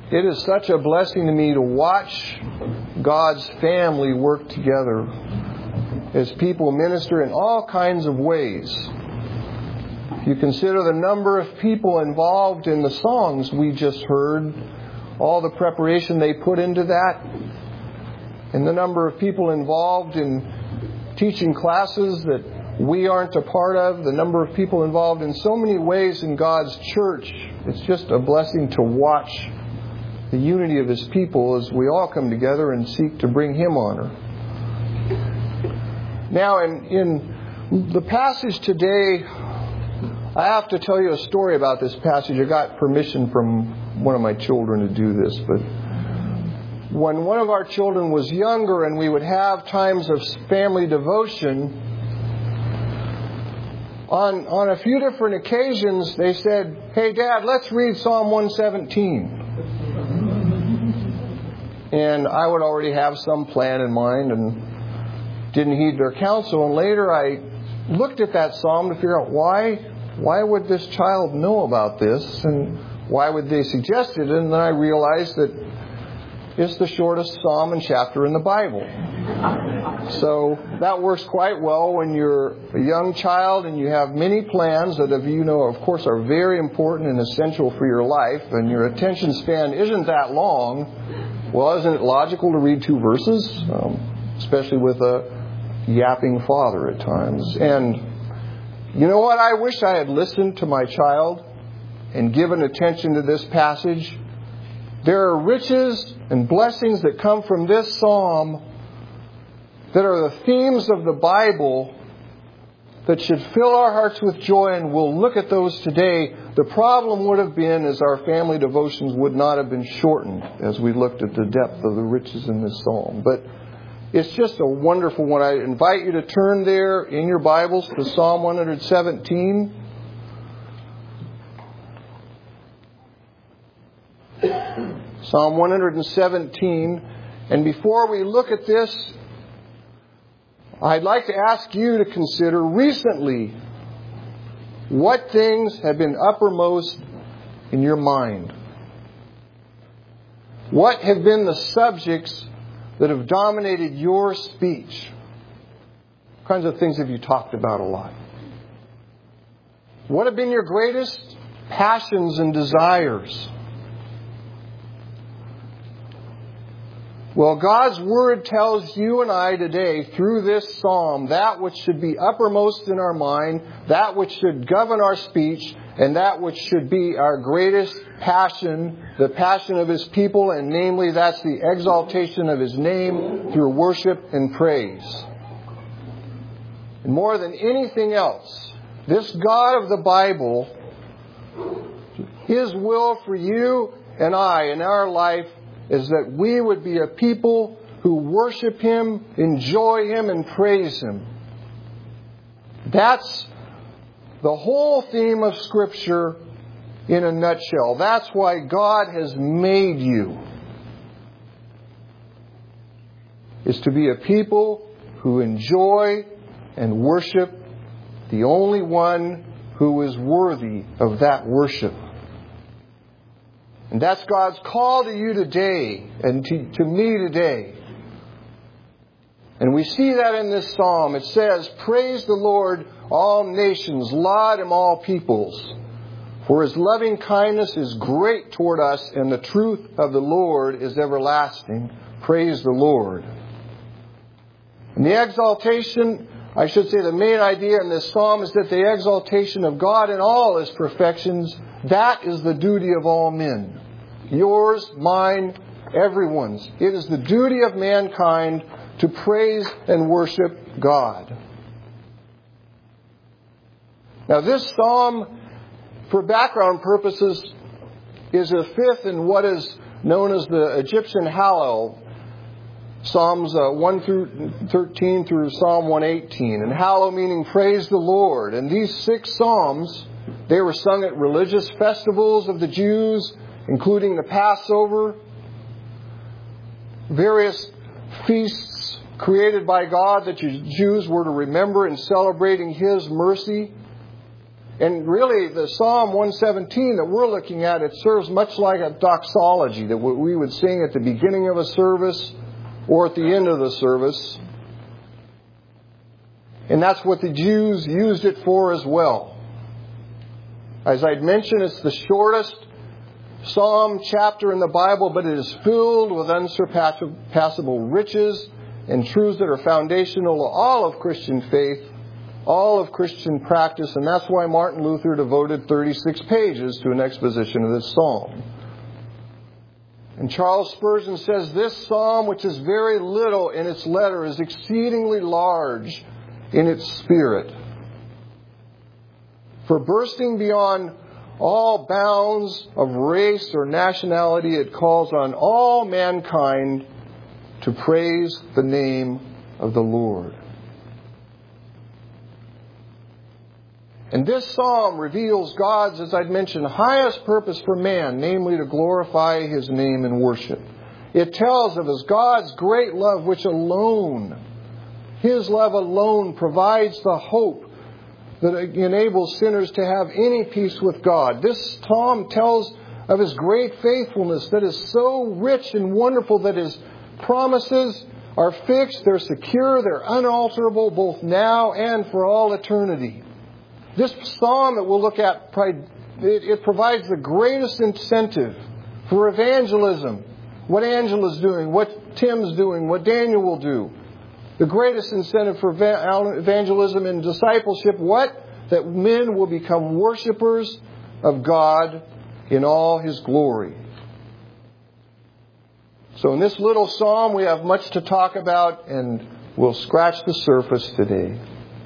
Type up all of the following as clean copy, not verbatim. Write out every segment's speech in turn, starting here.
It is such a blessing to me to watch God's family work together as people minister in all kinds of ways. If you consider the number of people involved in the songs we just heard, all the preparation they put into that, and the number of people involved in teaching classes that we aren't a part of, the number of people involved in so many ways in God's church, it's just a blessing to watch the unity of His people as we all come together and seek to bring Him honor. Now, in the passage today, I have to tell you a story about this passage. I got permission from one of my children to do this, but when one of our children was younger and we would have times of family devotion, on a few different occasions they said, "Hey Dad, let's read Psalm 117. And I would already have some plan in mind and didn't heed their counsel. And later I looked at that psalm to figure out why would this child know about this and why would they suggest it? And then I realized that it's the shortest psalm and chapter in the Bible. So that works quite well when you're a young child and you have many plans that, of course, are very important and essential for your life, and your attention span isn't that long. Well, isn't it logical to read 2 verses? Especially with a yapping father at times. And you know what? I wish I had listened to my child and given attention to this passage. There are riches and blessings that come from this psalm that are the themes of the Bible that should fill our hearts with joy, and we'll look at those today. The problem would have been is our family devotions would not have been shortened as we looked at the depth of the riches in this psalm. But it's just a wonderful one. I invite you to turn there in your Bibles to Psalm 117. Psalm 117. And before we look at this, I'd like to ask you to consider recently what things have been uppermost in your mind. What have been the subjects that have dominated your speech? What kinds of things have you talked about a lot? What have been your greatest passions and desires? Well, God's Word tells you and I today, through this psalm, that which should be uppermost in our mind, that which should govern our speech, and that which should be our greatest passion, the passion of His people, and namely that's the exaltation of His name through worship and praise. And more than anything else, this God of the Bible, His will for you and I in our life is that we would be a people who worship Him, enjoy Him, and praise Him. That's the whole theme of Scripture in a nutshell. That's why God has made you, is to be a people who enjoy and worship the only one who is worthy of that worship. And that's God's call to you today and to me today. And we see that in this psalm. It says, "Praise the Lord, all nations, laud Him, all peoples. For His loving kindness is great toward us, and the truth of the Lord is everlasting." Praise the Lord. And the exaltation, the main idea in this psalm is that the exaltation of God in all His perfections, that is the duty of all men. Yours, mine, everyone's. It is the duty of mankind to praise and worship God. Now this psalm, for background purposes, is a fifth in what is known as the Egyptian Hallel. Psalms 1 through 13 through Psalm 118. And Hallel meaning praise the Lord. And these 6 psalms, they were sung at religious festivals of the Jews, including the Passover, various feasts created by God that the Jews were to remember in celebrating His mercy. And really, the Psalm 117 that we're looking at, it serves much like a doxology that we would sing at the beginning of a service or at the end of the service. And that's what the Jews used it for as well. As I'd mentioned, it's the shortest psalm chapter in the Bible, but it is filled with unsurpassable riches and truths that are foundational to all of Christian faith, all of Christian practice, and that's why Martin Luther devoted 36 pages to an exposition of this psalm. And Charles Spurgeon says, this psalm, which is very little in its letter, is exceedingly large in its spirit. For bursting beyond all bounds of race or nationality, it calls on all mankind to praise the name of the Lord. And this psalm reveals God's, as I'd mentioned, highest purpose for man, namely to glorify His name in worship. It tells of God's great love, which alone, His love alone, provides the hope that enables sinners to have any peace with God. This psalm tells of His great faithfulness that is so rich and wonderful that His promises are fixed, they're secure, they're unalterable, both now and for all eternity. This psalm that we'll look at, it provides the greatest incentive for evangelism. What Angela's doing, what Tim's doing, what Daniel will do. The greatest incentive for evangelism and discipleship, what? That men will become worshipers of God in all His glory. So in this little psalm we have much to talk about, and we'll scratch the surface today.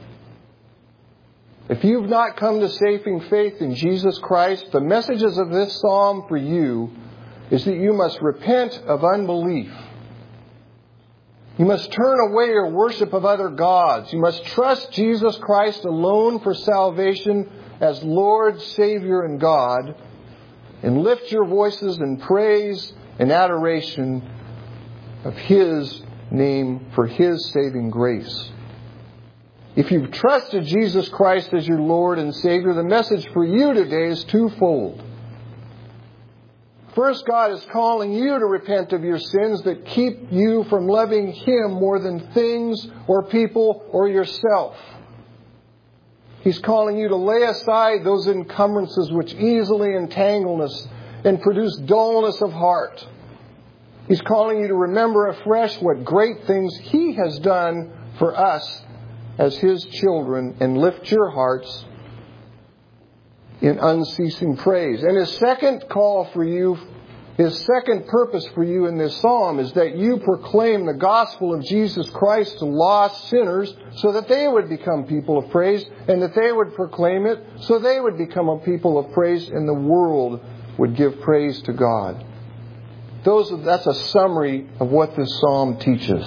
If you've not come to saving faith in Jesus Christ, the messages of this psalm for you is that you must repent of unbelief. You must turn away your worship of other gods. You must trust Jesus Christ alone for salvation as Lord, Savior, and God, and lift your voices in praise and adoration of His name for His saving grace. If you've trusted Jesus Christ as your Lord and Savior, the message for you today is twofold. First, God is calling you to repent of your sins that keep you from loving Him more than things or people or yourself. He's calling you to lay aside those encumbrances which easily entangle us and produce dullness of heart. He's calling you to remember afresh what great things He has done for us as His children, and lift your hearts in unceasing praise. And His second call for you, His second purpose for you in this psalm is that you proclaim the gospel of Jesus Christ to lost sinners so that they would become people of praise, and that they would proclaim it so they would become a people of praise, and the world would give praise to God. That's a summary of what this psalm teaches.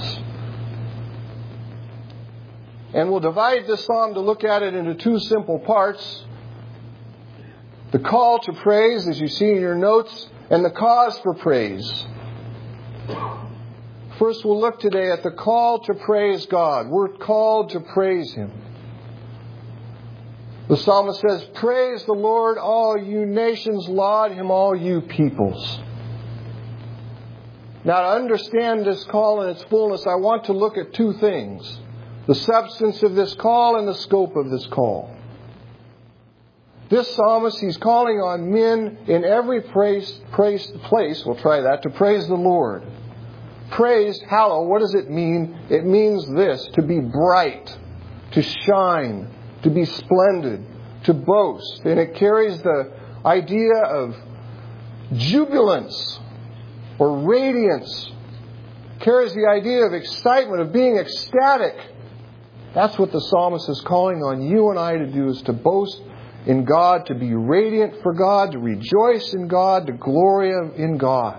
And we'll divide this psalm to look at it into two simple parts. The call to praise, as you see in your notes, and the cause for praise. First, we'll look today at the call to praise God. We're called to praise Him. The psalmist says, "Praise the Lord, all you nations, laud Him, all you peoples." Now, to understand this call in its fullness, I want to look at two things. The substance of this call and the scope of this call. This psalmist, he's calling on men in every place, we'll try that, to praise the Lord. Praise, hallow, what does it mean? It means this, to be bright, to shine, to be splendid, to boast. And it carries the idea of jubilance or radiance. It carries the idea of excitement, of being ecstatic. That's what the psalmist is calling on you and I to do, is to boast in God, to be radiant for God, to rejoice in God, to glory in God.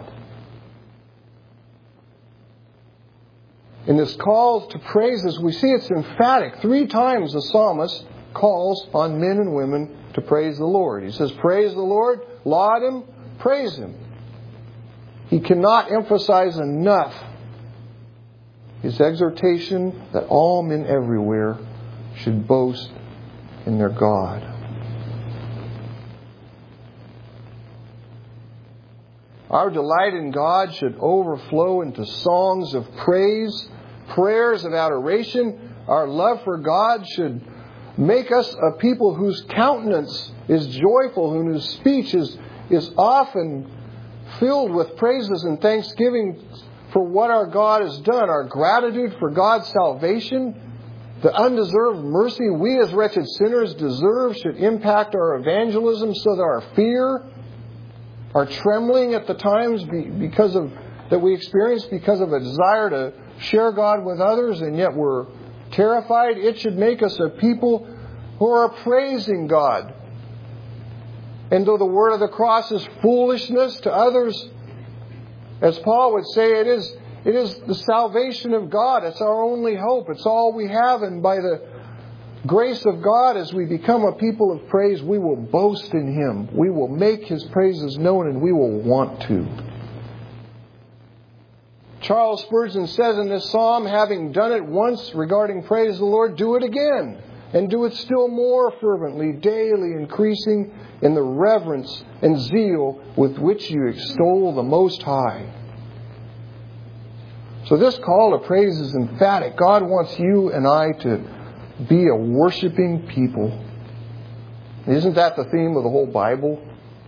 In this call to praise, as we see, it's emphatic. 3 times the psalmist calls on men and women to praise the Lord. He says, praise the Lord, laud Him, praise Him. He cannot emphasize enough His exhortation that all men everywhere should boast in their God. Our delight in God should overflow into songs of praise, prayers of adoration. Our love for God should make us a people whose countenance is joyful, whose speech is often filled with praises and thanksgiving for what our God has done. Our gratitude for God's salvation, the undeserved mercy we as wretched sinners deserve, should impact our evangelism so that our fear, our trembling at the times that we experience because of a desire to share God with others, and yet we're terrified, it should make us a people who are praising God. And though the word of the cross is foolishness to others, as Paul would say, it is the salvation of God. It's our only hope. It's all we have. And by the grace of God, as we become a people of praise, we will boast in Him. We will make His praises known, and we will want to. Charles Spurgeon says in this psalm, having done it once regarding praise the Lord, do it again, and do it still more fervently, daily increasing in the reverence and zeal with which you extol the Most High. So this call to praise is emphatic. God wants you and I to be a worshiping people. Isn't that the theme of the whole Bible?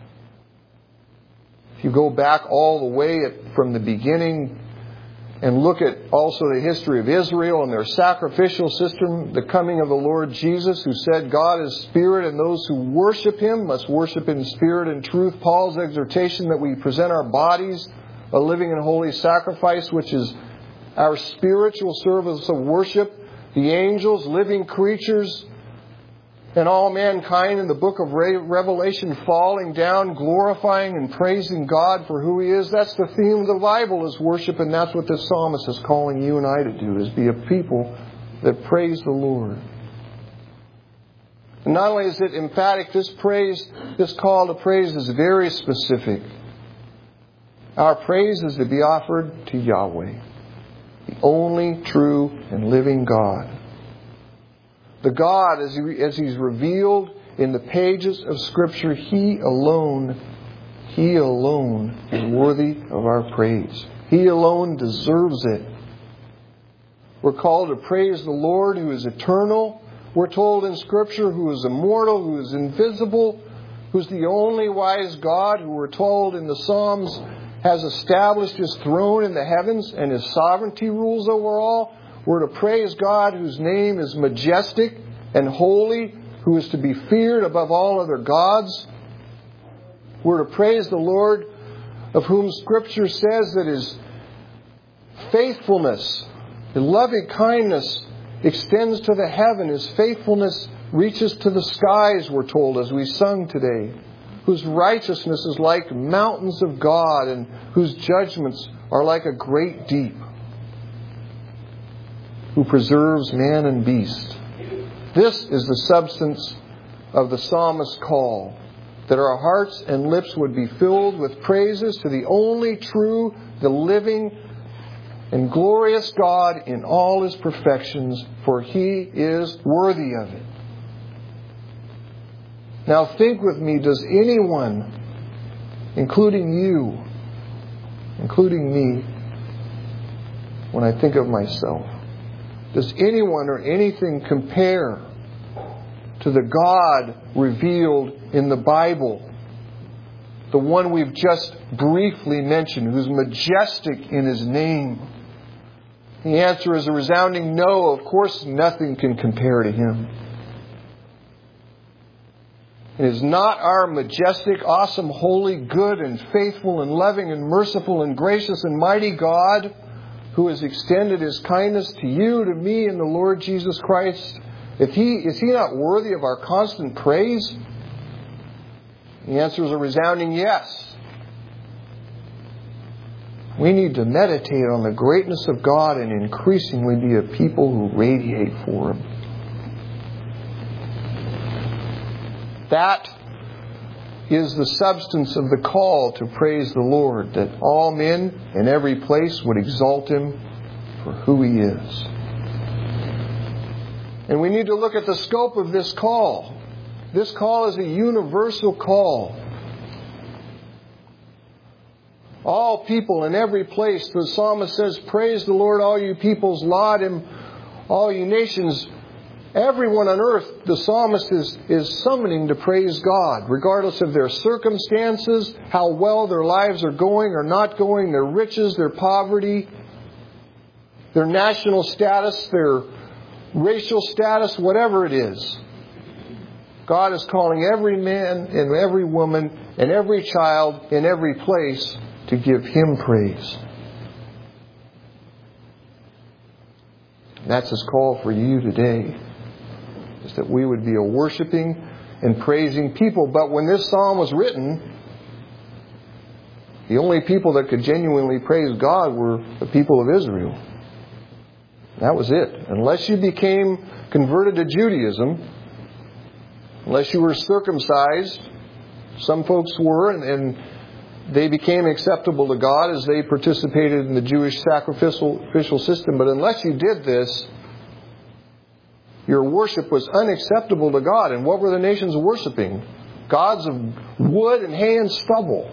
If you go back all the way from the beginning and look at also the history of Israel and their sacrificial system, the coming of the Lord Jesus, who said God is spirit and those who worship Him must worship in spirit and truth. Paul's exhortation that we present our bodies a living and holy sacrifice, which is our spiritual service of worship. The angels, living creatures, and all mankind in the book of Revelation falling down, glorifying and praising God for who He is. That's the theme of the Bible, is worship, and that's what this psalmist is calling you and I to do, is be a people that praise the Lord. And not only is it emphatic, this call to praise is very specific. Our praise is to be offered to Yahweh, the only true and living God. The God, as He's revealed in the pages of Scripture, He alone is worthy of our praise. He alone deserves it. We're called to praise the Lord, who is eternal. We're told in Scripture, who is immortal, who is invisible, who's the only wise God, who we're told in the Psalms has established His throne in the heavens and His sovereignty rules over all. We're to praise God, whose name is majestic and holy, who is to be feared above all other gods. We're to praise the Lord, of whom Scripture says that His faithfulness, His loving kindness extends to the heaven. His faithfulness reaches to the skies, we're told, as we sung today. Whose righteousness is like mountains of God, and whose judgments are like a great deep. Who preserves man and beast. This is the substance of the psalmist's call, that our hearts and lips would be filled with praises to the only true, the living and glorious God in all His perfections, for He is worthy of it. Now think with me, does anyone, including you, including me, when I think of myself, does anyone or anything compare to the God revealed in the Bible? The one we've just briefly mentioned, who's majestic in His name. The answer is a resounding no. Of course, nothing can compare to Him. It is not our majestic, awesome, holy, good, and faithful, and loving, and merciful, and gracious, and mighty God who has extended His kindness to you, to me, and the Lord Jesus Christ. Is He not worthy of our constant praise? The answer is a resounding yes. We need to meditate on the greatness of God and increasingly be a people who radiate for Him. That is the substance of the call to praise the Lord, that all men in every place would exalt Him for who He is. And we need to look at the scope of this call. This call is a universal call. All people in every place. The psalmist says, praise the Lord, all you peoples, laud Him, all you nations. Everyone on earth, the psalmist is summoning to praise God, regardless of their circumstances, how well their lives are going or not going, their riches, their poverty, their national status, their racial status, whatever it is. God is calling every man and every woman and every child in every place to give Him praise. That's His call for you today, is that we would be a worshiping and praising people. But when this psalm was written, the only people that could genuinely praise God were the people of Israel. That was it. Unless you became converted to Judaism, unless you were circumcised, some folks were, and they became acceptable to God as they participated in the Jewish sacrificial system. But unless you did this, your worship was unacceptable to God. And what were the nations worshiping? Gods of wood and hay and stubble.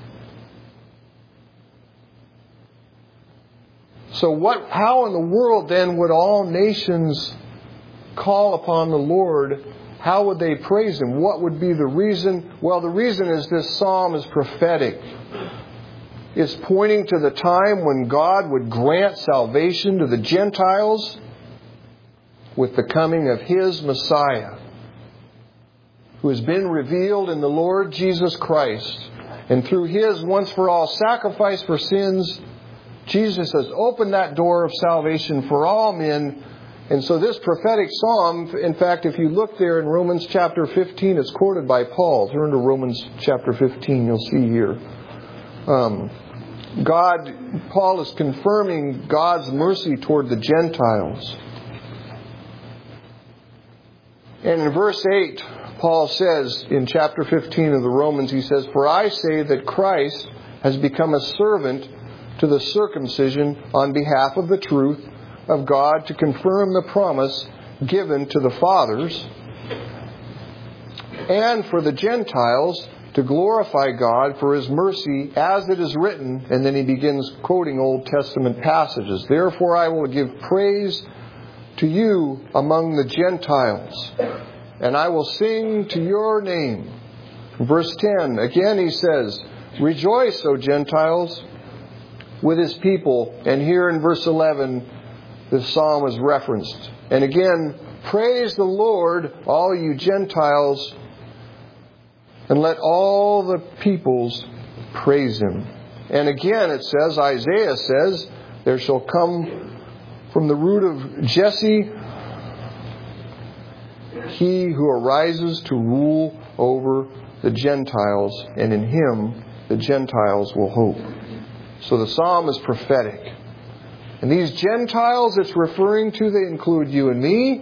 So how in the world then would all nations call upon the Lord? How would they praise Him? What would be the reason? Well, the reason is this psalm is prophetic. It's pointing to the time when God would grant salvation to the Gentiles with the coming of His Messiah, who has been revealed in the Lord Jesus Christ. And through His once-for-all sacrifice for sins, Jesus has opened that door of salvation for all men. And so this prophetic psalm, in fact, if you look there in Romans chapter 15, it's quoted by Paul. Turn to Romans chapter 15, you'll see here. Paul is confirming God's mercy toward the Gentiles. And in verse 8, Paul says, in chapter 15 of the Romans, he says, "For I say that Christ has become a servant to the circumcision on behalf of the truth of God, to confirm the promise given to the fathers, and for the Gentiles to glorify God for His mercy, as it is written." And then he begins quoting Old Testament passages. "Therefore I will give praise to you among the Gentiles, and I will sing to your name." Verse 10, again he says, "Rejoice, O Gentiles, with His people." And here in verse 11, the psalm is referenced. And again, "Praise the Lord, all you Gentiles, and let all the peoples praise Him." And again it says, Isaiah says, "There shall come from the root of Jesse He who arises to rule over the Gentiles, and in Him the Gentiles will hope." So the psalm is prophetic. And these Gentiles it's referring to, they include you and me,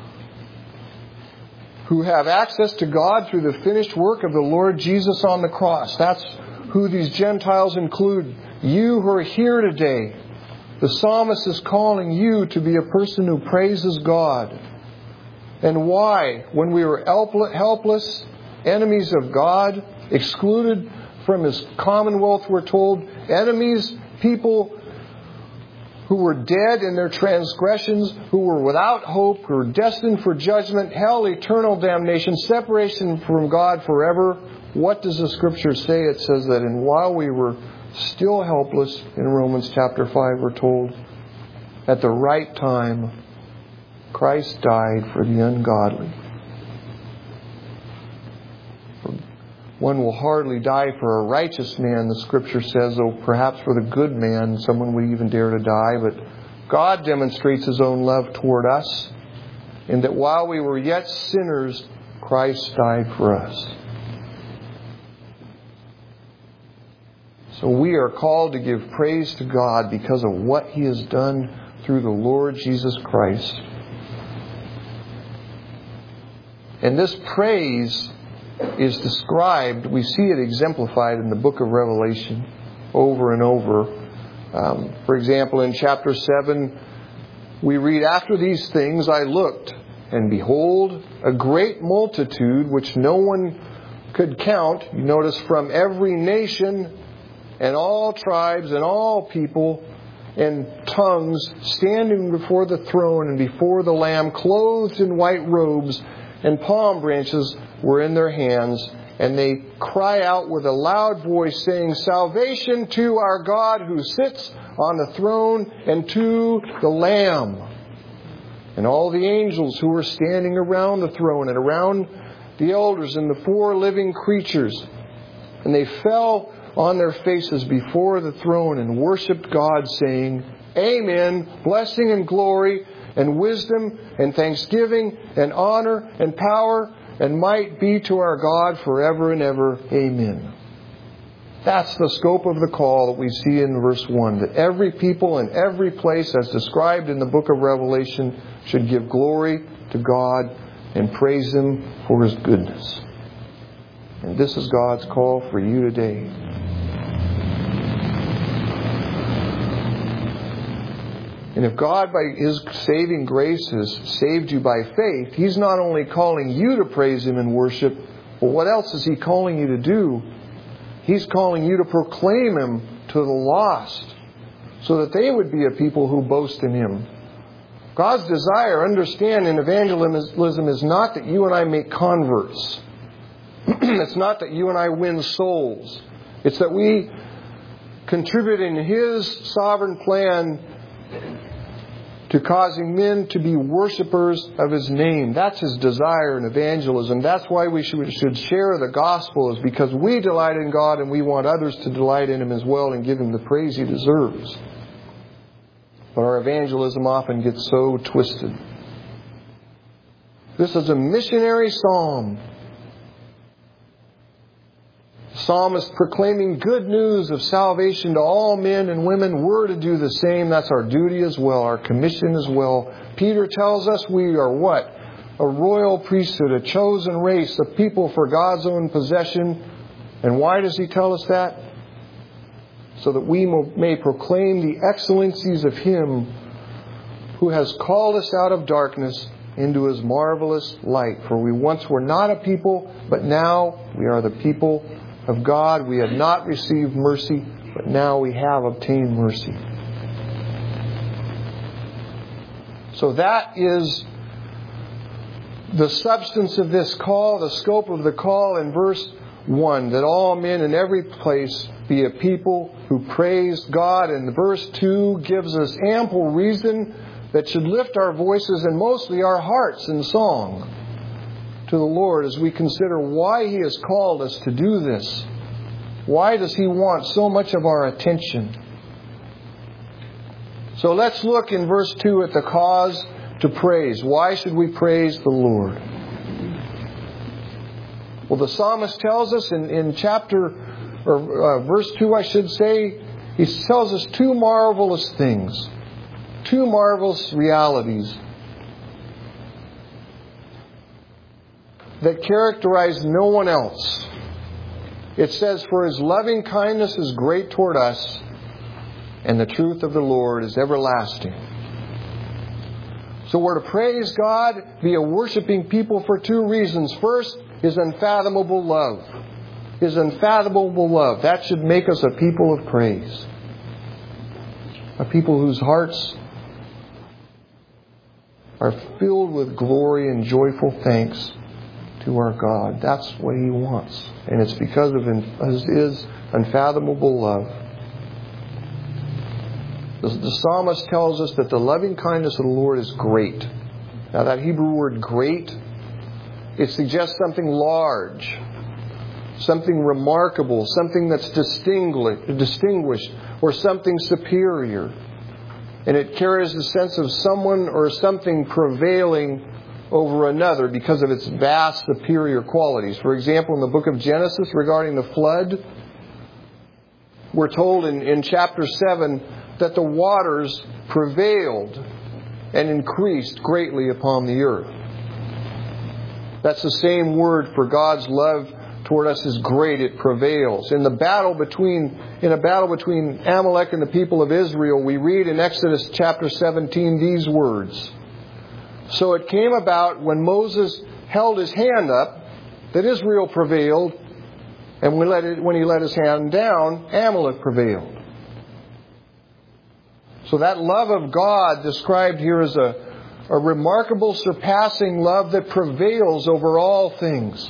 who have access to God through the finished work of the Lord Jesus on the cross. That's who these Gentiles include. You who are here today. The psalmist is calling you to be a person who praises God. And why? When we were helpless, enemies of God, excluded from His commonwealth, we're told, enemies, people who were dead in their transgressions, who were without hope, who were destined for judgment, hell, eternal damnation, separation from God forever. What does the Scripture say? It says that, and while we were still helpless, in Romans chapter 5 we're told, at the right time, Christ died for the ungodly. One will hardly die for a righteous man, the Scripture says, though perhaps for the good man someone would even dare to die. But God demonstrates His own love toward us, in that while we were yet sinners, Christ died for us. So we are called to give praise to God because of what He has done through the Lord Jesus Christ. And this praise is described, we see it exemplified in the book of Revelation over and over. For example, in chapter 7, we read, "After these things I looked, and behold, a great multitude which no one could count," you notice, "from every nation and all tribes and all people and tongues standing before the throne and before the Lamb, clothed in white robes, and palm branches were in their hands. And they cry out with a loud voice, saying, "Salvation to our God who sits on the throne and to the Lamb." And all the angels who were standing around the throne and around the elders and the 4 living creatures, and they fell on their faces before the throne and worshipped God, saying, "Amen, blessing and glory and wisdom and thanksgiving and honor and power and might be to our God forever and ever. Amen." That's the scope of the call that we see in verse 1, that every people in every place, as described in the book of Revelation, should give glory to God and praise Him for His goodness. And this is God's call for you today. And if God, by His saving grace, has saved you by faith, He's not only calling you to praise Him and worship, but what else is He calling you to do? He's calling you to proclaim Him to the lost, so that they would be a people who boast in Him. God's desire, understand, in evangelism is not that you and I make converts. It's not that you and I win souls. It's that we contribute in His sovereign plan to causing men to be worshipers of His name. That's His desire in evangelism. That's why we should share the gospel, is because we delight in God and we want others to delight in Him as well and give Him the praise He deserves. But our evangelism often gets so twisted. This is a missionary psalm. The psalmist proclaiming good news of salvation to all men and women. We're to do the same. That's our duty as well, our commission as well. Peter tells us we are what? A royal priesthood, a chosen race, a people for God's own possession. And why does he tell us that? So that we may proclaim the excellencies of Him who has called us out of darkness into His marvelous light. For we once were not a people, but now we are the people of God. We had not received mercy, but now we have obtained mercy. So that is the substance of this call, the scope of the call in verse 1, that all men in every place be a people who praise God. And verse 2 gives us ample reason that should lift our voices and mostly our hearts in song to the Lord as we consider why He has called us to do this. Why does He want so much of our attention? So let's look in verse 2 at the cause to praise. Why should we praise the Lord? Well, the psalmist tells us in verse 2, I should say, he tells us 2 marvelous things, 2 marvelous realities that characterize no one else. It says, "For His loving kindness is great toward us, and the truth of the Lord is everlasting." So we're to praise God, be a worshiping people for 2 reasons. First, His unfathomable love. His unfathomable love. That should make us a people of praise. A people whose hearts are filled with glory and joyful thanks to our God. That's what He wants. And it's because of His unfathomable love. The psalmist tells us that the loving kindness of the Lord is great. Now that Hebrew word great, it suggests something large, something remarkable, something that's distinguished, or something superior. And it carries the sense of someone or something prevailing over another because of its vast superior qualities. For example, in the book of Genesis regarding the flood, we're told in chapter 7 that the waters prevailed and increased greatly upon the earth. That's the same word for God's love toward us is great. It prevails. In a battle between Amalek and the people of Israel, we read in Exodus chapter 17 these words. "So it came about when Moses held his hand up that Israel prevailed, And when he let his hand down, Amalek prevailed. So that love of God described here as a remarkable, surpassing love that prevails over all things.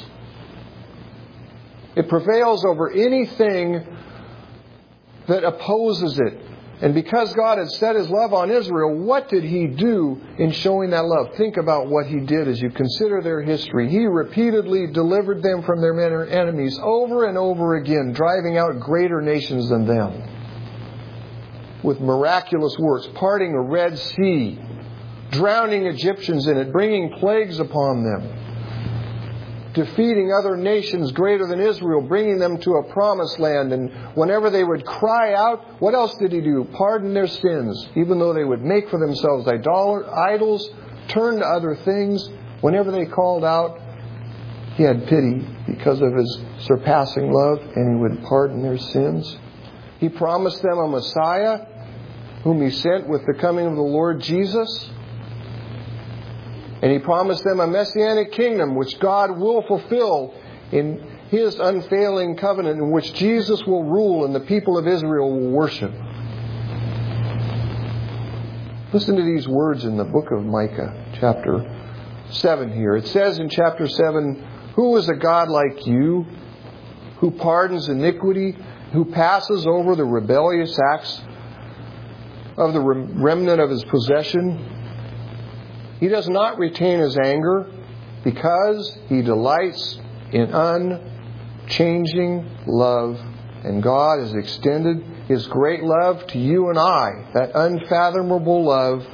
It prevails over anything that opposes it. And because God had set His love on Israel, what did He do in showing that love? Think about what He did as you consider their history. He repeatedly delivered them from their enemies over and over again, driving out greater nations than them with miraculous works, parting a Red Sea, drowning Egyptians in it, bringing plagues upon them, defeating other nations greater than Israel, bringing them to a promised land. And whenever they would cry out, what else did He do? Pardon their sins. Even though they would make for themselves idols, turn to other things, whenever they called out, He had pity because of His surpassing love, and He would pardon their sins. He promised them a Messiah, whom He sent with the coming of the Lord Jesus. And He promised them a messianic kingdom which God will fulfill in His unfailing covenant, in which Jesus will rule and the people of Israel will worship. Listen to these words in the book of Micah, chapter 7 here. It says in chapter 7, "Who is a God like you, who pardons iniquity, who passes over the rebellious acts of the remnant of His possession? He does not retain His anger, because He delights in unchanging love." And God has extended His great love to you and I, that unfathomable love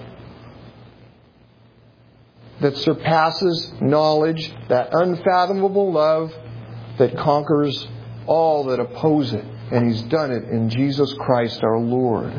that surpasses knowledge, that unfathomable love that conquers all that oppose it. And He's done it in Jesus Christ our Lord.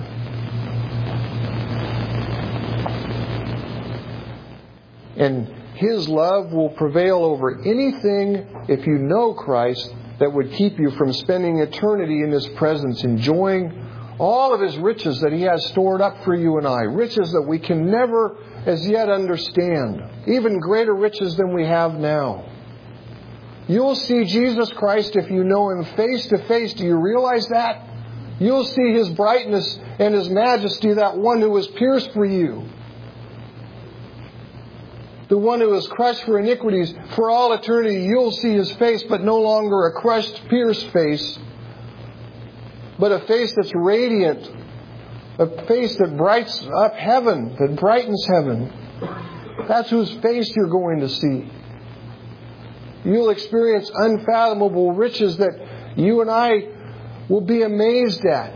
And His love will prevail over anything, if you know Christ, that would keep you from spending eternity in His presence, enjoying all of His riches that He has stored up for you and I. Riches that we can never as yet understand. Even greater riches than we have now. You'll see Jesus Christ if you know Him face to face. Do you realize that? You'll see His brightness and His majesty, that one who was pierced for you. The one who was crushed for iniquities. For all eternity you'll see His face, but no longer a crushed, pierced face, but a face that's radiant, a face that brightens up heaven, that brightens heaven. That's whose face you're going to see. You'll experience unfathomable riches that you and I will be amazed at.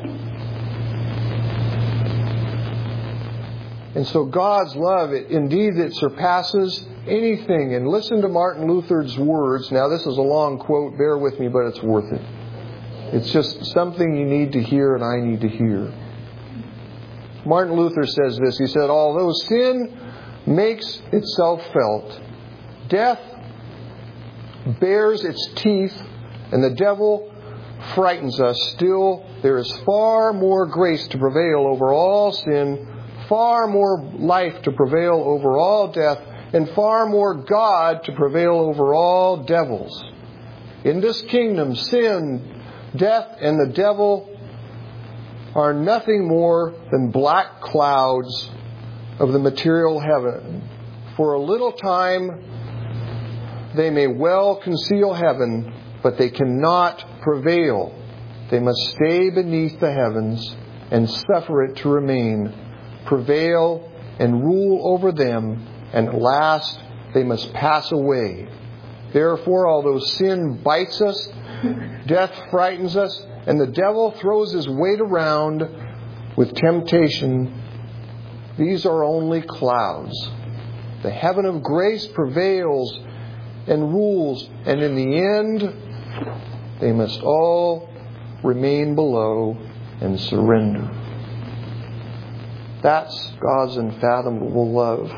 And so God's love, indeed, it surpasses anything. And listen to Martin Luther's words. Now, this is a long quote. Bear with me, but it's worth it. It's just something you need to hear and I need to hear. Martin Luther says this. He said, "Although sin makes itself felt, death bares its teeth, and the devil frightens us, still there is far more grace to prevail over all sin, far more life to prevail over all death, and far more God to prevail over all devils. In this kingdom, sin, death, and the devil are nothing more than black clouds of the material heaven. For a little time they may well conceal heaven, but they cannot prevail. They must stay beneath the heavens and suffer it to remain, prevail and rule over them, and at last they must pass away. Therefore, although sin bites us, death frightens us, and the devil throws his weight around with temptation, these are only clouds. The heaven of grace prevails and rules, and in the end, they must all remain below and surrender." That's God's unfathomable love.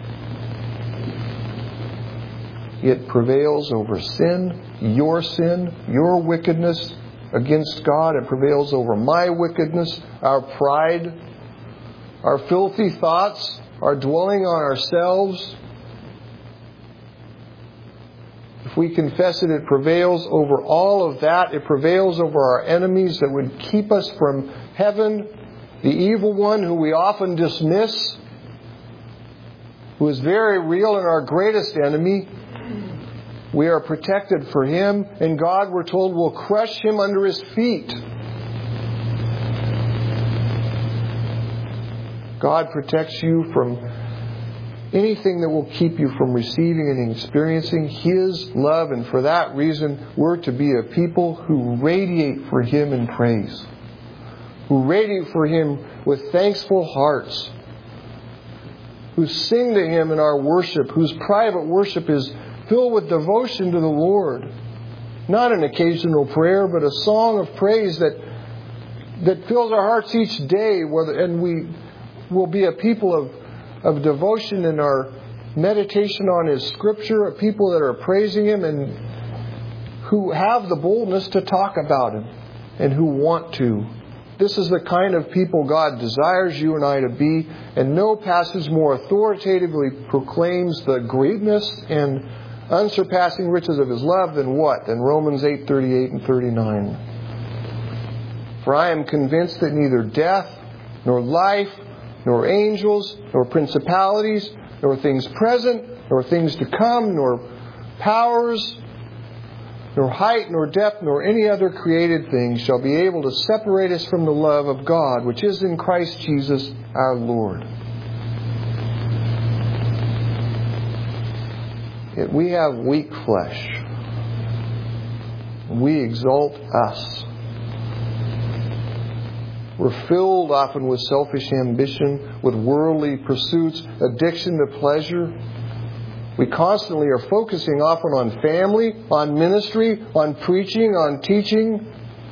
It prevails over sin, your wickedness against God. It prevails over my wickedness, our pride, our filthy thoughts, our dwelling on ourselves. It if we confess it, it prevails over all of that. It prevails over our enemies that would keep us from heaven. The evil one who we often dismiss, who is very real and our greatest enemy. We are protected for him, and God, we're told, will crush him under his feet. God protects you from anything that will keep you from receiving and experiencing his love, and for that reason, we're to be a people who radiate for him in praise, who radiate for him with thankful hearts, who sing to him in our worship, whose private worship is filled with devotion to the Lord. Not an occasional prayer, but a song of praise that fills our hearts each day. And we will be a people of devotion in our meditation on his Scripture, a people that are praising him and who have the boldness to talk about him and who want to. This is the kind of people God desires you and I to be, and no passage more authoritatively proclaims the greatness and unsurpassing riches of his love than what? Than Romans 8:38 and 39. For I am convinced that neither death, nor life, nor angels, nor principalities, nor things present, nor things to come, nor powers, nor height, nor depth, nor any other created thing shall be able to separate us from the love of God, which is in Christ Jesus our Lord. Yet we have weak flesh. We exalt us. We're filled often with selfish ambition, with worldly pursuits, addiction to pleasure. We constantly are focusing often on family, on ministry, on preaching, on teaching,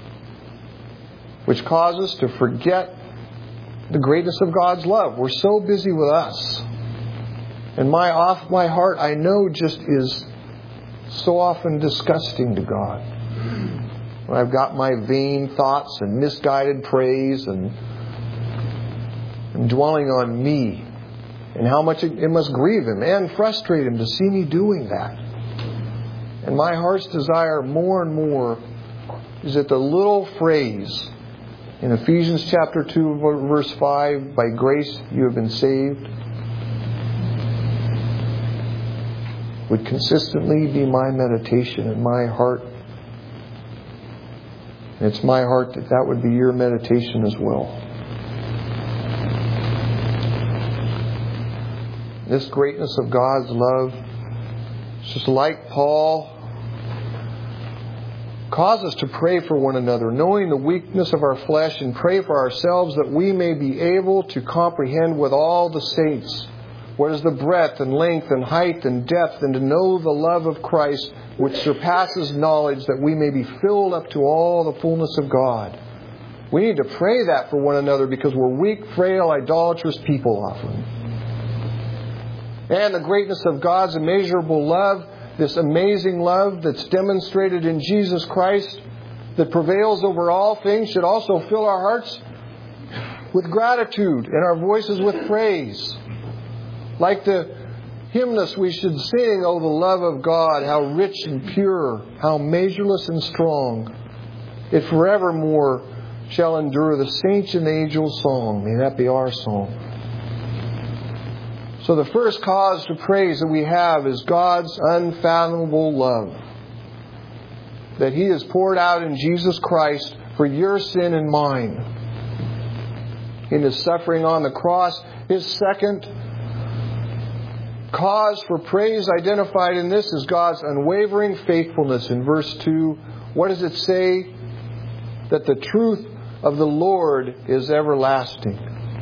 which causes us to forget the greatness of God's love. We're so busy with us. And my heart, I know, just is so often disgusting to God. When I've got my vain thoughts and misguided praise and dwelling on me and how much it must grieve him and frustrate him to see me doing that. And my heart's desire more and more is that the little phrase in Ephesians chapter 2, verse 5, by grace you have been saved, would consistently be my meditation in my heart. And it's my heart that would be your meditation as well. This greatness of God's love, just like Paul, cause us to pray for one another, knowing the weakness of our flesh, and pray for ourselves that we may be able to comprehend with all the saints what is the breadth and length and height and depth, and to know the love of Christ which surpasses knowledge, that we may be filled up to all the fullness of God. We need to pray that for one another because we're weak, frail, idolatrous people often. And the greatness of God's immeasurable love, this amazing love that's demonstrated in Jesus Christ, that prevails over all things, should also fill our hearts with gratitude and our voices with praise. Like the hymnist, we should sing, "Oh, the love of God, how rich and pure, how measureless and strong. It forevermore shall endure the saints and angels' song." May that be our song. So the first cause to praise that we have is God's unfathomable love, that He has poured out in Jesus Christ for your sin and mine in His suffering on the cross. His second cause for praise identified in this is God's unwavering faithfulness. In verse 2, what does it say? That the truth of the Lord is everlasting.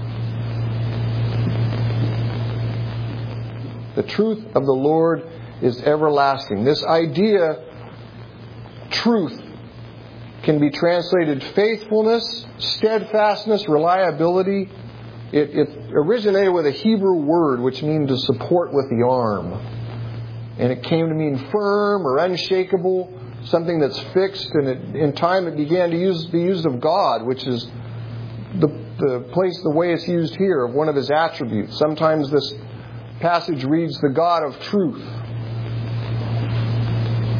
The truth of the Lord is everlasting. This idea, truth, can be translated faithfulness, steadfastness, reliability. It originated with a Hebrew word which means to support with the arm. And it came to mean firm or unshakable, something that's fixed. And in time it began to be used of God, which is the way it's used here, of one of His attributes. Sometimes this passage reads, the God of truth.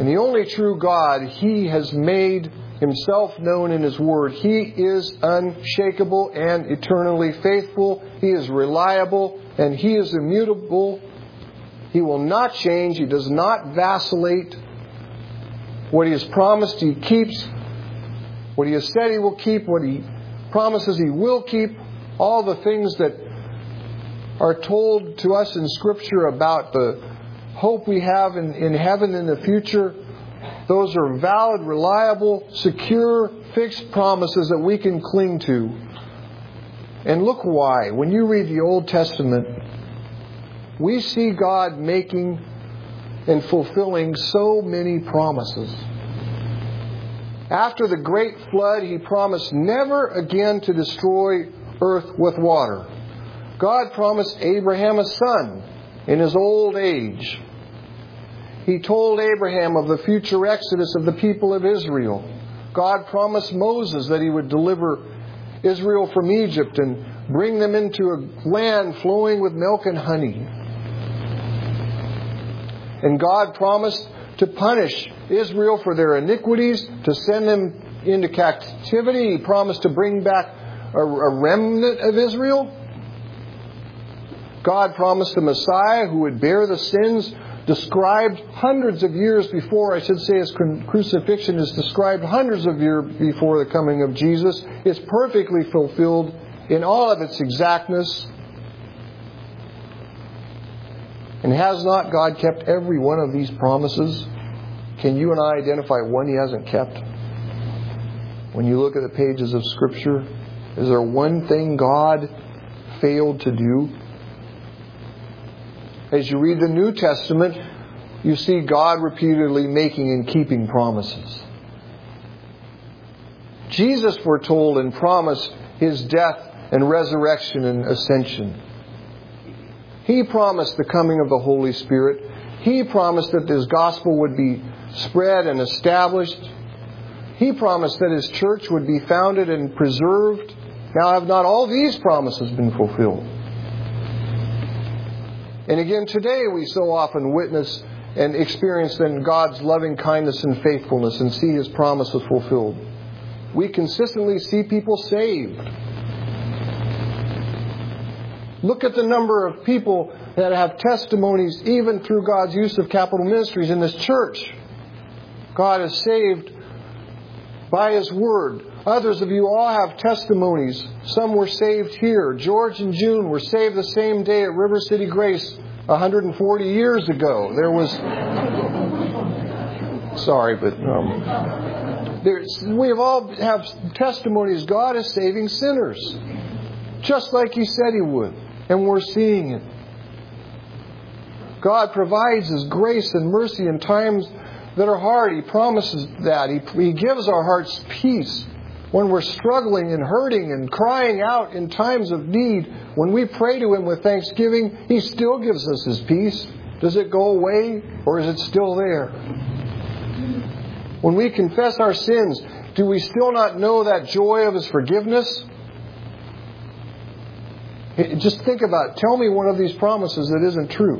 And the only true God, He has made Himself known in His Word. He is unshakable and eternally faithful. He is reliable and He is immutable. He will not change. He does not vacillate. What He has promised, He keeps. What He has said He will keep. What He promises He will keep. All the things that are told to us in Scripture about the hope we have in heaven in the future, those are valid, reliable, secure, fixed promises that we can cling to. And look why. When you read the Old Testament, we see God making and fulfilling so many promises. After the great flood, He promised never again to destroy earth with water. God promised Abraham a son in his old age. He told Abraham of the future exodus of the people of Israel. God promised Moses that He would deliver Israel from Egypt and bring them into a land flowing with milk and honey. And God promised to punish Israel for their iniquities, to send them into captivity. He promised to bring back a remnant of Israel. God promised the Messiah who would bear the sins described hundreds of years before. I should say His crucifixion is described hundreds of years before the coming of Jesus. It's perfectly fulfilled in all of its exactness. And has not God kept every one of these promises? Can you and I identify one He hasn't kept? When you look at the pages of Scripture, is there one thing God failed to do? As you read the New Testament, you see God repeatedly making and keeping promises. Jesus foretold and promised His death and resurrection and ascension. He promised the coming of the Holy Spirit. He promised that His gospel would be spread and established. He promised that His church would be founded and preserved. Now, have not all these promises been fulfilled? And again, today we so often witness and experience then God's loving kindness and faithfulness and see His promises fulfilled. We consistently see people saved. Look at the number of people that have testimonies even through God's use of Capital Ministries in this church. God has saved by His Word. Others of you all have testimonies. Some were saved here. George and June were saved the same day at River City Grace 140 years ago. There was... Sorry, but... we all have testimonies. God is saving sinners. Just like He said He would. And we're seeing it. God provides His grace and mercy in times that are hard. He promises that. He gives our hearts peace when we're struggling and hurting and crying out in times of need. When we pray to Him with thanksgiving, He still gives us His peace. Does it go away or is it still there? When we confess our sins, do we still not know that joy of His forgiveness? Just think about it. Tell me one of these promises that isn't true.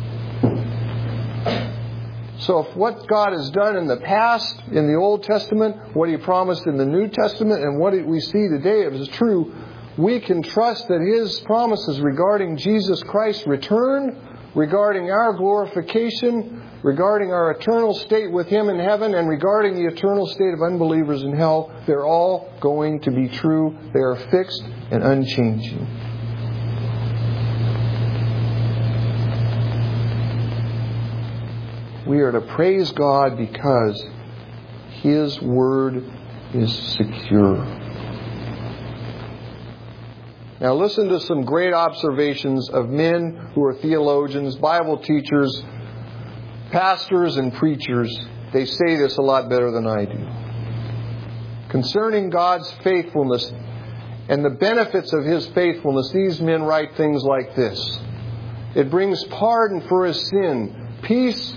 So if what God has done in the past, in the Old Testament, what He promised in the New Testament, and what we see today is true, we can trust that His promises regarding Jesus Christ's return, regarding our glorification, regarding our eternal state with Him in heaven, and regarding the eternal state of unbelievers in hell, they're all going to be true. They are fixed and unchanging. We are to praise God because His Word is secure. Now listen to some great observations of men who are theologians, Bible teachers, pastors and preachers. They say this a lot better than I do. Concerning God's faithfulness and the benefits of His faithfulness, these men write things like this. It brings pardon for his sin, peace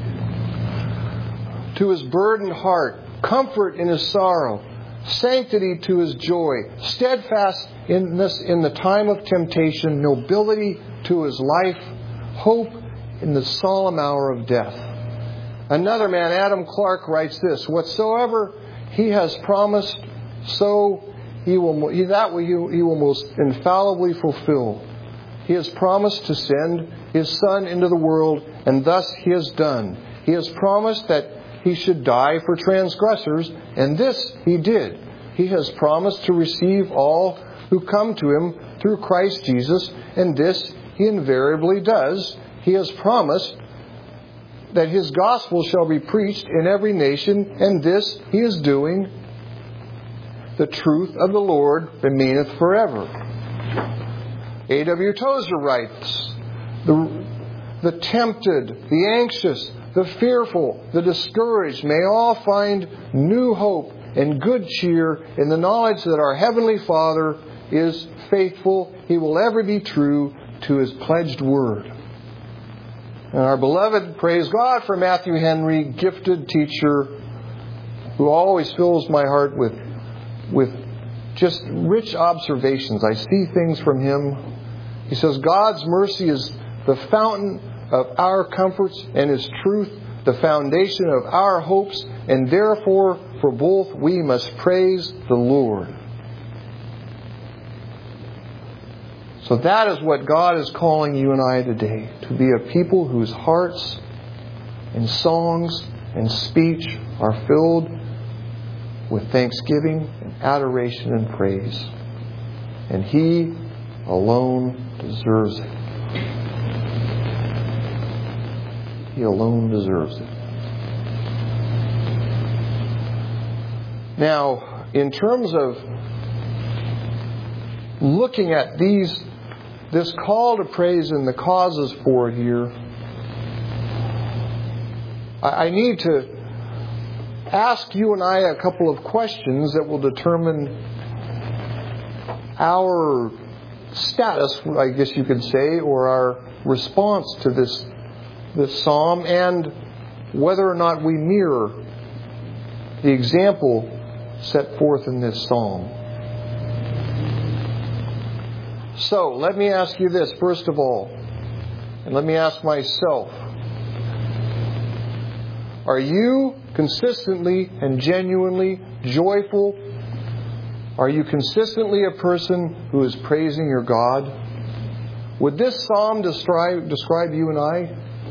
to his burdened heart, comfort in his sorrow, sanctity to his joy, steadfastness in the time of temptation, nobility to his life, hope in the solemn hour of death. Another man, Adam Clark, writes this: "Whatsoever He has promised, so He will most infallibly fulfill. He has promised to send His Son into the world, and thus He has done. He has promised that He should die for transgressors, and this He did. He has promised to receive all who come to Him through Christ Jesus, and this He invariably does. He has promised that His gospel shall be preached in every nation, and this He is doing. The truth of the Lord remaineth forever." A.W. Tozer writes, the tempted, the anxious, the fearful, the discouraged may all find new hope and good cheer in the knowledge that our Heavenly Father is faithful. He will ever be true to His pledged word. And our beloved, praise God for Matthew Henry, gifted teacher, who always fills my heart with just rich observations. I see things from him. He says, "God's mercy is the fountain of our comforts, and His truth the foundation of our hopes, and therefore for both we must praise the Lord." So that is what God is calling you and I today, to be a people whose hearts and songs and speech are filled with thanksgiving and adoration and praise. And He alone deserves it. He alone deserves it. Now, in terms of looking at this call to praise and the causes for it here, I need to ask you and I a couple of questions that will determine our status, I guess you could say, or our response to this psalm, and whether or not we mirror the example set forth in this psalm. So, let me ask you this first of all, and let me ask myself: are you consistently and genuinely joyful? Are you consistently a person who is praising your God? Would this psalm describe you and I?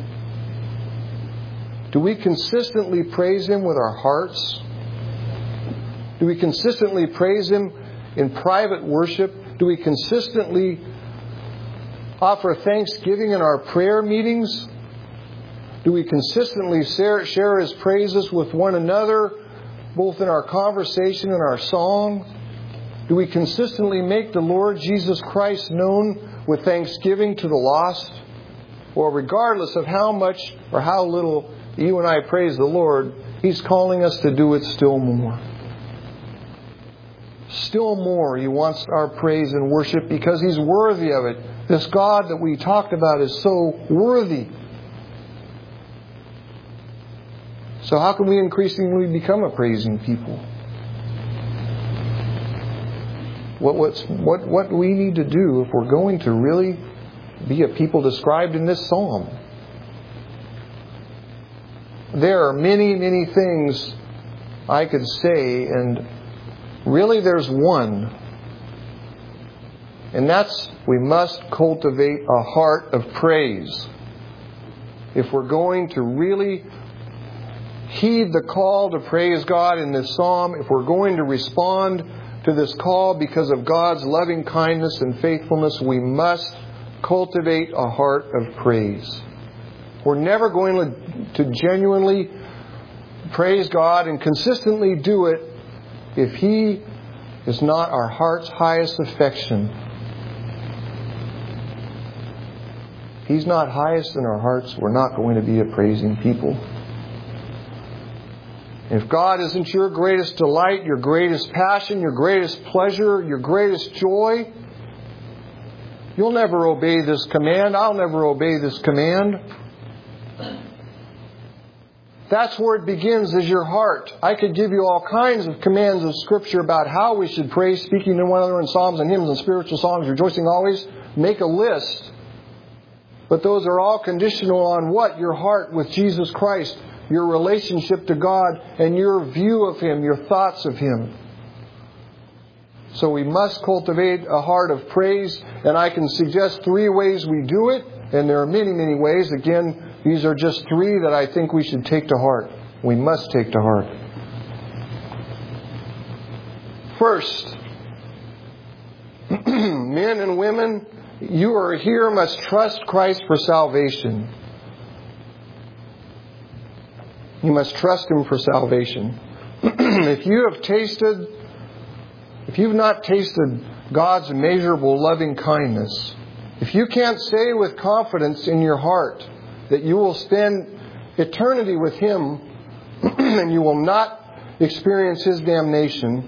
Do we consistently praise Him with our hearts? Do we consistently praise Him in private worship? Do we consistently offer thanksgiving in our prayer meetings? Do we consistently share His praises with one another, both in our conversation and our song? Do we consistently make the Lord Jesus Christ known with thanksgiving to the lost? Or regardless of how much or how little you and I praise the Lord, He's calling us to do it still more. Still more, He wants our praise and worship because He's worthy of it. This God that we talked about is so worthy. So how can we increasingly become a praising people? What we need to do if we're going to really be a people described in this psalm? There are many, many things I could say, and really there's one. And that's, we must cultivate a heart of praise. If we're going to really heed the call to praise God in this psalm, if we're going to respond to this call because of God's loving kindness and faithfulness, we must cultivate a heart of praise. We're never going to genuinely praise God and consistently do it if He is not our heart's highest affection. If He's not highest in our hearts, we're not going to be a praising people. If God isn't your greatest delight, your greatest passion, your greatest pleasure, your greatest joy, you'll never obey this command. I'll never obey this command. That's where it begins, is your heart. I could give you all kinds of commands of Scripture about how we should pray, speaking to one another in psalms and hymns and spiritual songs, rejoicing always. Make a list. But those are all conditional on what? Your heart with Jesus Christ. your relationship to God and your view of Him, your thoughts of Him. So we must cultivate a heart of praise, and I can suggest 3 ways we do it, and there are many, many ways. Again, these are just 3 that I think we should take to heart. We must take to heart. First, men and women, you are here must trust Christ for salvation. You must trust Him for salvation. If you've not tasted God's immeasurable loving kindness, if you can't say with confidence in your heart that you will spend eternity with Him and you will not experience His damnation,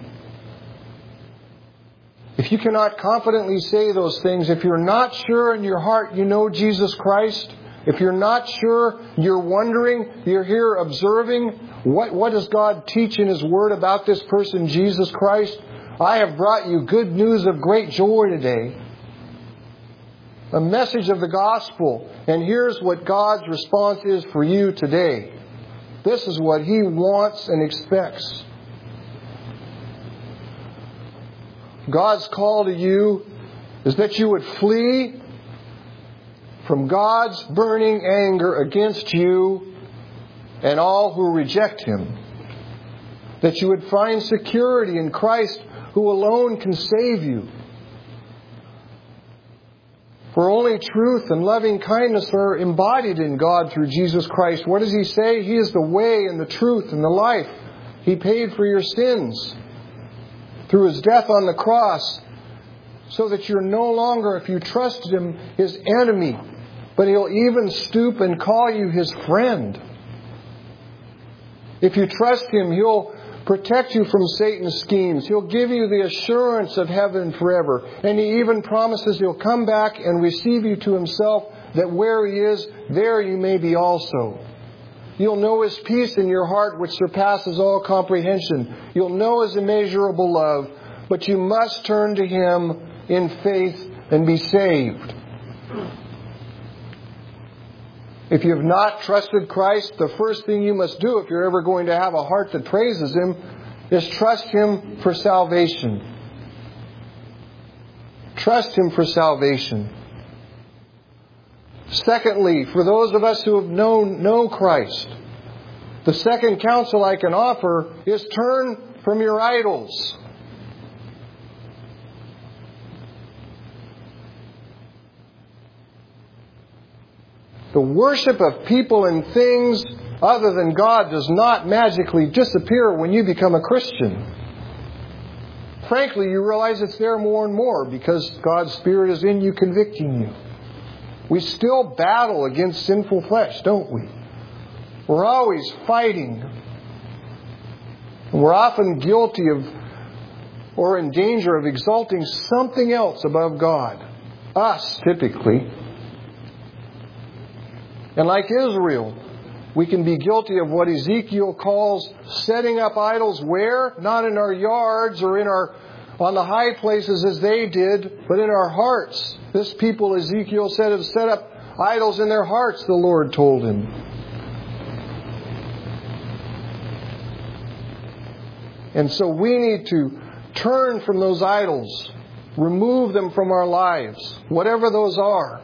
if you cannot confidently say those things, if you're not sure in your heart you know Jesus Christ, if you're not sure, you're wondering, you're here observing, what does God teach in His Word about this person, Jesus Christ? I have brought you good news of great joy today. A message of the gospel. And here's what God's response is for you today. This is what He wants and expects. God's call to you is that you would flee from God's burning anger against you and all who reject Him. That you would find security in Christ, who alone can save you. For only truth and loving kindness are embodied in God through Jesus Christ. What does He say? He is the way and the truth and the life. He paid for your sins through His death on the cross, so that you're no longer, if you trust Him, His enemy, but He'll even stoop and call you His friend. If you trust Him, He'll protect you from Satan's schemes. He'll give you the assurance of heaven forever. And He even promises He'll come back and receive you to Himself, that where He is, there you may be also. You'll know His peace in your heart, which surpasses all comprehension. You'll know His immeasurable love, but you must turn to Him in faith and be saved. If you have not trusted Christ, the first thing you must do if you're ever going to have a heart that praises Him is trust Him for salvation. Trust Him for salvation. Secondly, for those of us who have know Christ, the second counsel I can offer is turn from your idols. The worship of people and things other than God does not magically disappear when you become a Christian. Frankly, you realize it's there more and more because God's Spirit is in you, convicting you. We still battle against sinful flesh, don't we? We're always fighting. And we're often guilty of, or in danger of, exalting something else above God. Us, typically. And like Israel, we can be guilty of what Ezekiel calls setting up idols where? Not in our yards or on the high places as they did, but in our hearts. This people, Ezekiel said, have set up idols in their hearts, the Lord told him. And so we need to turn from those idols, remove them from our lives, whatever those are.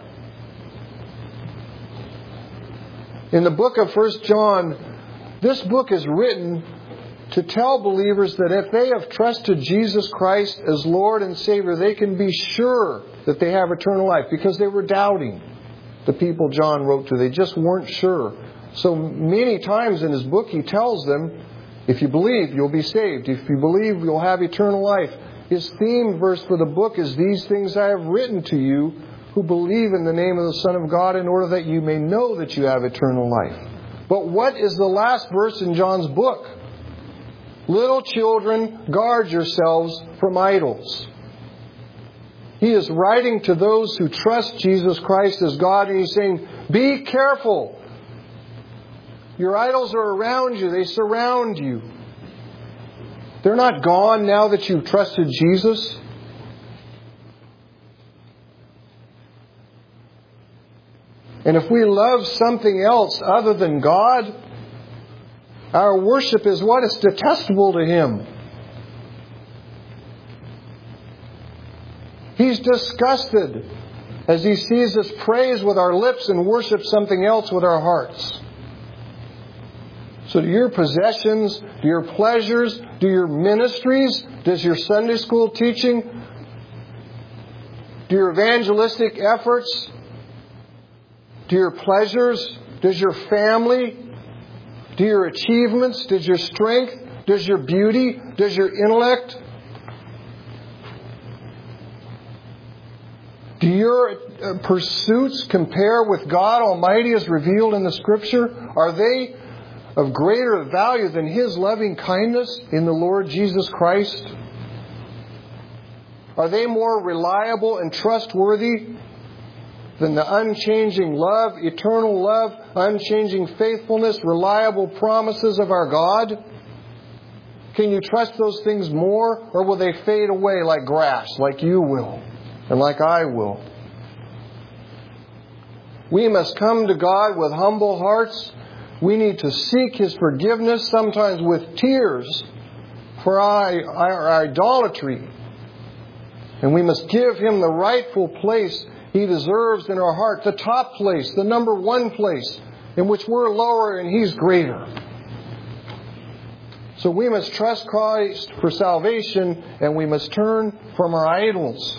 In the book of 1 John, this book is written to tell believers that if they have trusted Jesus Christ as Lord and Savior, they can be sure that they have eternal life, because they were doubting. The people John wrote to, they just weren't sure. So many times in his book he tells them, if you believe, you'll be saved. If you believe, you'll have eternal life. His theme verse for the book is, "These things I have written to you who believe in the name of the Son of God, in order that you may know that you have eternal life." But what is the last verse in John's book? Little children, guard yourselves from idols. He is writing to those who trust Jesus Christ as God, and he's saying, be careful. Your idols are around you. They surround you. They're not gone now that you've trusted Jesus. And if we love something else other than God, Our worship is what is detestable to Him. He's disgusted as He sees us praise with our lips and worship something else with our hearts. So do your possessions, do your pleasures, do your ministries, does your Sunday school teaching, do your evangelistic efforts, do your pleasures, does your family, do your achievements, does your strength, does your beauty, does your intellect, do your pursuits compare with God Almighty as revealed in the Scripture? Are they of greater value than His loving kindness in the Lord Jesus Christ? Are they more reliable and trustworthy than the unchanging love, eternal love, unchanging faithfulness, reliable promises of our God? Can you trust those things more, or will they fade away like grass, like you will, and like I will? We must come to God with humble hearts. We need to seek His forgiveness, sometimes with tears, for our idolatry. And we must give Him the rightful place He deserves in our heart, the top place, the number one place, in which we're lower and He's greater. So we must trust Christ for salvation, and we must turn from our idols.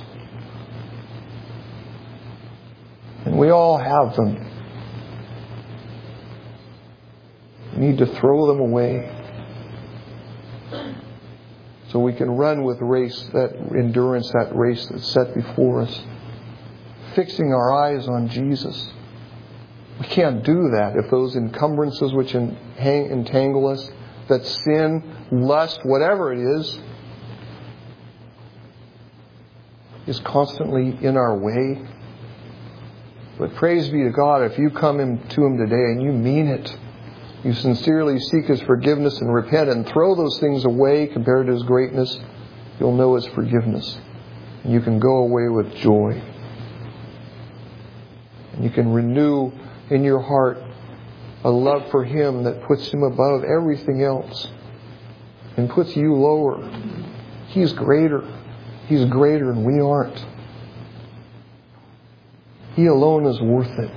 And we all have them. We need to throw them away so we can run with that endurance, that race that's set before us, fixing our eyes on Jesus. We can't do that if those encumbrances which entangle us, that sin, lust, whatever it is constantly in our way. But praise be to God, if you come to Him today and you mean it, you sincerely seek His forgiveness and repent and throw those things away compared to His greatness, you'll know His forgiveness. And you can go away with joy. And you can renew in your heart a love for Him that puts Him above everything else and puts you lower. He's greater. He's greater and we aren't. He alone is worth it.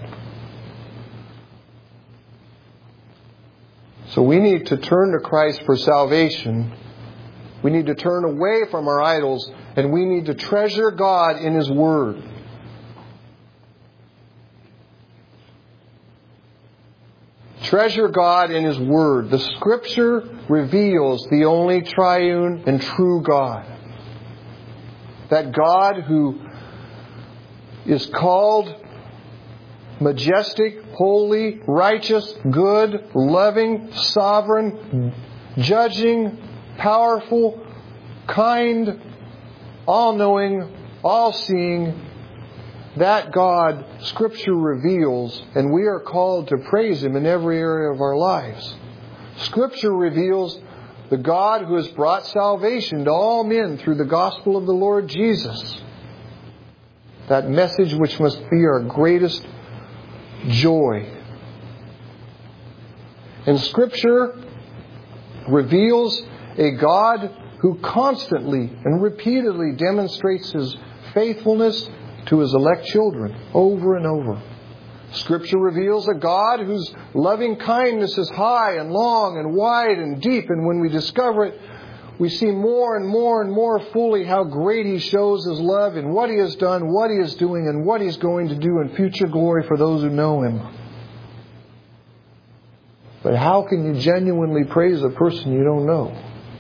So we need to turn to Christ for salvation. We need to turn away from our idols, and we need to treasure God in His Word. Treasure God in His Word. The Scripture reveals the only triune and true God. That God who is called majestic, holy, righteous, good, loving, sovereign, judging, powerful, kind, all-knowing, all-seeing. That God Scripture reveals, and we are called to praise Him in every area of our lives. Scripture reveals the God who has brought salvation to all men through the gospel of the Lord Jesus. That message which must be our greatest joy. And Scripture reveals a God who constantly and repeatedly demonstrates His faithfulness to His elect children over and over. Scripture reveals a God whose loving kindness is high and long and wide and deep, and when we discover it, we see more and more and more fully how great He shows His love in what He has done, what He is doing, and what He's going to do in future glory for those who know Him. But how can you genuinely praise a person you don't know?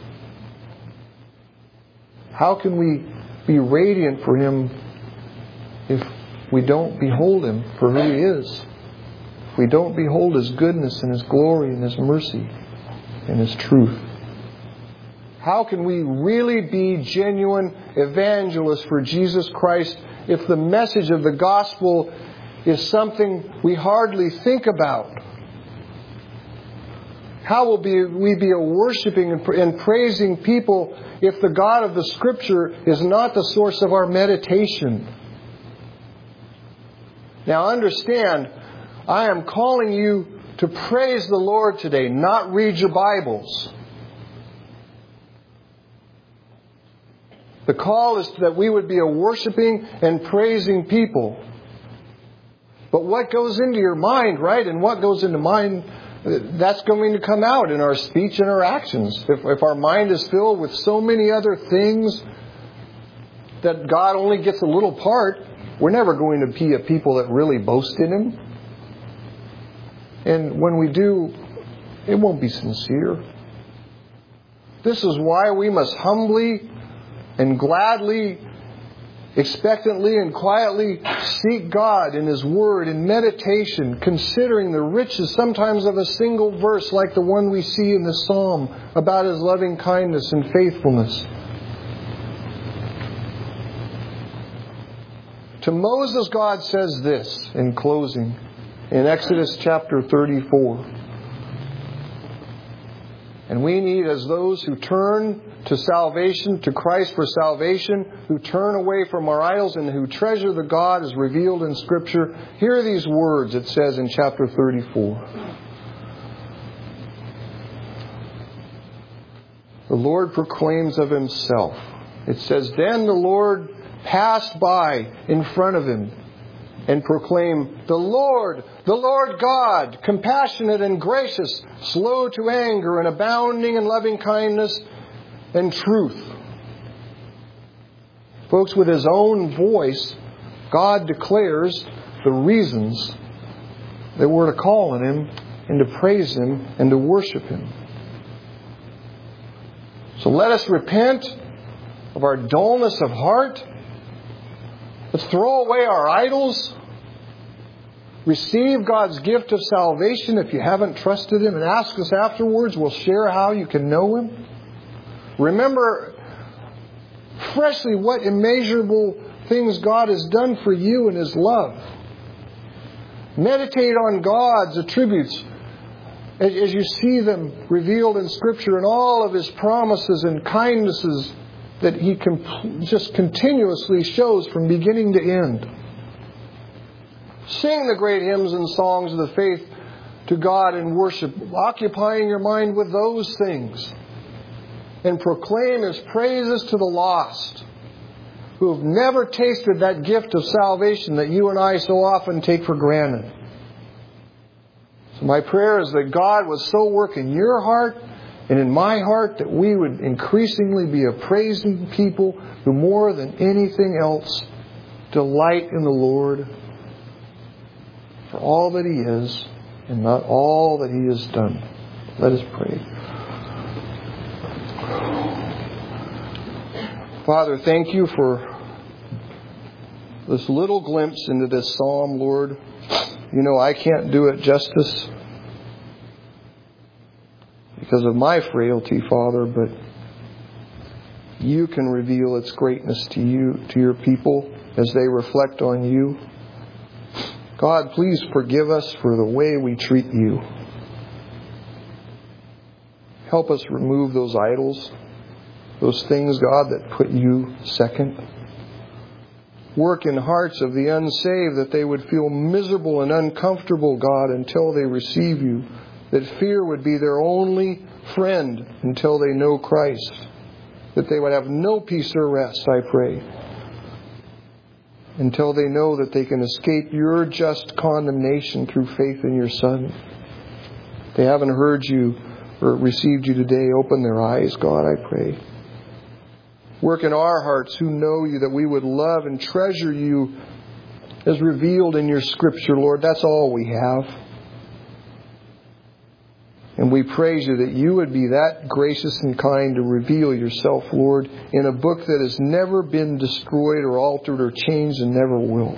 How can we be radiant for Him if we don't behold Him for who He is? If we don't behold His goodness and His glory and His mercy and His truth? How can we really be genuine evangelists for Jesus Christ if the message of the gospel is something we hardly think about? How will we be a worshiping and praising people if the God of the Scripture is not the source of our meditation? Now understand, I am calling you to praise the Lord today, not read your Bibles. The call is that we would be a worshiping and praising people. But what goes into your mind, right, and what goes into mine, that's going to come out in our speech and our actions. If our mind is filled with so many other things that God only gets a little part, we're never going to be a people that really boast in Him. And when we do, it won't be sincere. This is why we must humbly and gladly, expectantly and quietly seek God in His Word in meditation, considering the riches sometimes of a single verse like the one we see in the Psalm about His loving kindness and faithfulness. To Moses, God says this in closing in Exodus chapter 34. And we need, as those who turn to salvation, to Christ for salvation, who turn away from our idols and who treasure the God as revealed in Scripture, hear these words it says in chapter 34. The Lord proclaims of Himself. It says, Then the Lord passed by in front of him and proclaimed, the Lord God, compassionate and gracious, slow to anger and abounding in loving kindness and truth. Folks, with His own voice, God declares the reasons that we're to call on Him and to praise Him and to worship Him. So let us repent of our dullness of heart. Let's throw away our idols. Receive God's gift of salvation if you haven't trusted Him, and ask us afterwards. We'll share how you can know Him. Remember freshly what immeasurable things God has done for you in His love. Meditate on God's attributes as you see them revealed in Scripture and all of His promises and kindnesses that He just continuously shows from beginning to end. Sing the great hymns and songs of the faith to God in worship, occupying your mind with those things. And proclaim His praises to the lost, who have never tasted that gift of salvation that you and I so often take for granted. So my prayer is that God would so work in your heart and in my heart that we would increasingly be a praising people who more than anything else delight in the Lord for all that He is and not all that He has done. Let us pray. Father, thank You for this little glimpse into this psalm, Lord. You know I can't do it justice because of my frailty, Father, but You can reveal its greatness to Your people as they reflect on You. God, please forgive us for the way we treat You. Help us remove those idols, those things, God, that put You second. Work in hearts of the unsaved that they would feel miserable and uncomfortable, God, until they receive You. That fear would be their only friend until they know Christ. That they would have no peace or rest, I pray, until they know that they can escape Your just condemnation through faith in Your Son. If they haven't heard You or received You today, open their eyes, God, I pray. Work in our hearts who know You, that we would love and treasure You as revealed in Your Scripture, Lord. That's all we have. And we praise You that You would be that gracious and kind to reveal Yourself, Lord, in a book that has never been destroyed or altered or changed and never will.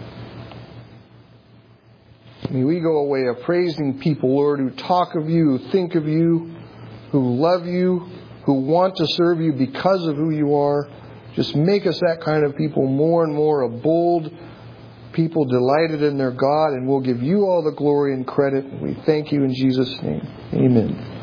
May we go away a praising people, Lord, who talk of You, who think of You, who love You, who want to serve You because of who You are. Just make us that kind of people more and more, a bold people delighted in their God, and we'll give You all the glory and credit. We thank You in Jesus' name. Amen.